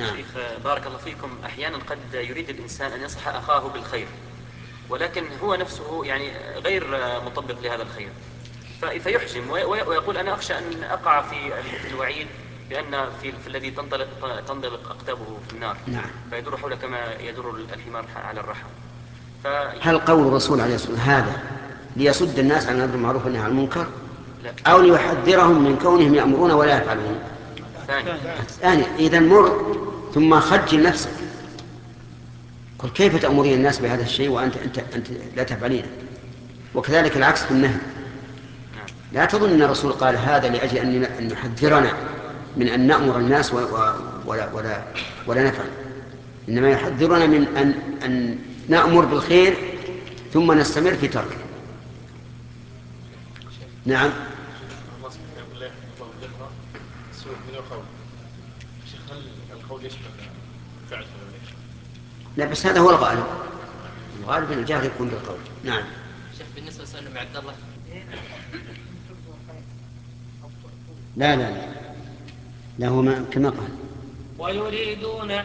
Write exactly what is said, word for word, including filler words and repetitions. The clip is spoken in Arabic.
نعم. شيخ بارك الله فيكم، أحيانا قد يريد الإنسان أن ينصح أخاه بالخير، ولكن هو نفسه يعني غير مطبق لهذا الخير، فيحجم ويقول أنا أخشى أن أقع في الوعيد بأن في, في الذي تنطلق, تنطلق أقدامه في النار. نعم. فيدور حول كما يدور الحمار على الرحى. هل قول الرسول عليه الصلاة والسلام هذا ليصد الناس عن الأمر بالمعروف والنهي عن المنكر، لا. أو ليحذرهم من كونهم يأمرون ولا يفعلون؟ ثاني. ثاني. إذا مر ثم خجل نفسك، قل كيف تأمرين الناس بهذا الشيء وأنت أنت أنت لا تفعلينه. وكذلك العكس في النهي. لا تظن أن الرسول قال هذا لأجل أن يحذرنا من أن نأمر الناس ولا, ولا, ولا نفعل، إنما يحذرنا من أن, أن نأمر بالخير ثم نستمر في تركه. نعم. الله سبحانه وتعالى يحفظ الله الذكر سوء من القول. شيخ هل القول يشمل فعل ولا ليش؟ لا بس هذا هو الغالب، الغالب أن الجهر يكون بالقول. نعم. شيخ بالنسبة لسؤال عبد الله، لا لا لا لا هو ما كما قال ويريدون